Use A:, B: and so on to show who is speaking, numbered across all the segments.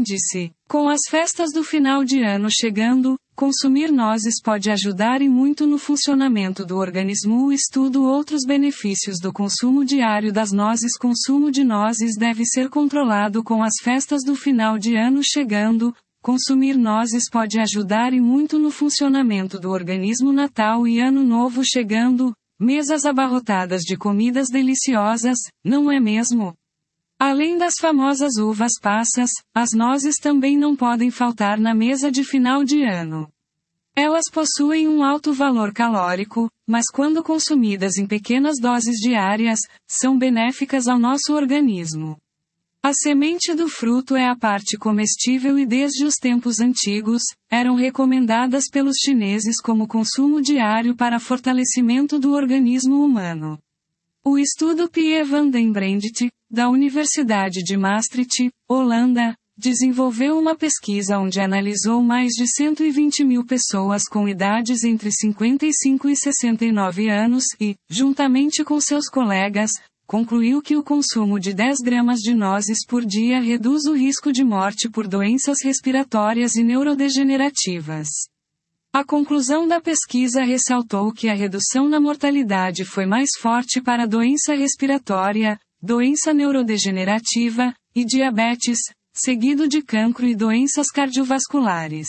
A: Índice. Com as festas do final de ano chegando, consumir nozes pode ajudar e muito no funcionamento do organismo. Estudo outros benefícios do consumo diário das nozes. Consumo de nozes deve ser controlado com as festas do final de ano chegando. Consumir nozes pode ajudar e muito no funcionamento do organismo. Natal e Ano Novo chegando, mesas abarrotadas de comidas deliciosas, não é mesmo? Além das famosas uvas passas, as nozes também não podem faltar na mesa de final de ano. Elas possuem um alto valor calórico, mas quando consumidas em pequenas doses diárias, são benéficas ao nosso organismo. A semente do fruto é a parte comestível e desde os tempos antigos, eram recomendadas pelos chineses como consumo diário para fortalecimento do organismo humano. O estudo Pierre van den Brandt, da Universidade de Maastricht, Holanda, desenvolveu uma pesquisa onde analisou mais de 120.000 pessoas com idades entre 55 e 69 anos e, juntamente com seus colegas, concluiu que o consumo de 10 gramas de nozes por dia reduz o risco de morte por doenças respiratórias e neurodegenerativas. A conclusão da pesquisa ressaltou que a redução na mortalidade foi mais forte para a doença respiratória, doença neurodegenerativa, e diabetes, seguido de cancro e doenças cardiovasculares.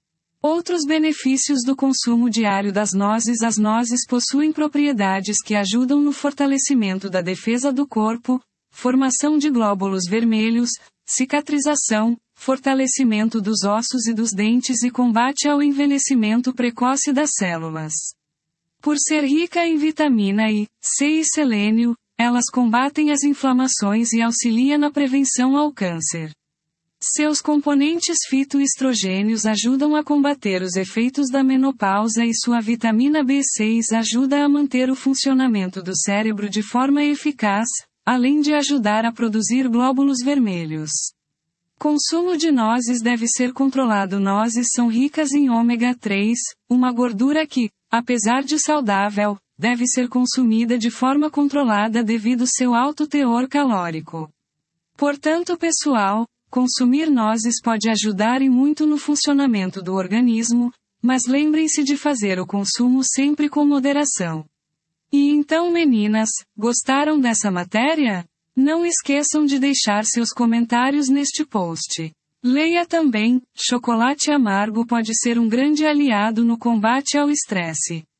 A: Outros benefícios do consumo diário das nozes. As nozes possuem propriedades que ajudam no fortalecimento da defesa do corpo, formação de glóbulos vermelhos, cicatrização, fortalecimento dos ossos e dos dentes e combate ao envelhecimento precoce das células. Por ser rica em vitamina I, C e selênio, elas combatem as inflamações e auxiliam na prevenção ao câncer. Seus componentes fitoestrogênios ajudam a combater os efeitos da menopausa e sua vitamina B6 ajuda a manter o funcionamento do cérebro de forma eficaz, além de ajudar a produzir glóbulos vermelhos. Consumo de nozes deve ser controlado. Nozes são ricas em ômega 3, uma gordura que, apesar de saudável, deve ser consumida de forma controlada devido seu alto teor calórico. Portanto, pessoal, consumir nozes pode ajudar e muito no funcionamento do organismo, mas lembrem-se de fazer o consumo sempre com moderação. E então, meninas, gostaram dessa matéria? Não esqueçam de deixar seus comentários neste post. Leia também: chocolate amargo pode ser um grande aliado no combate ao estresse.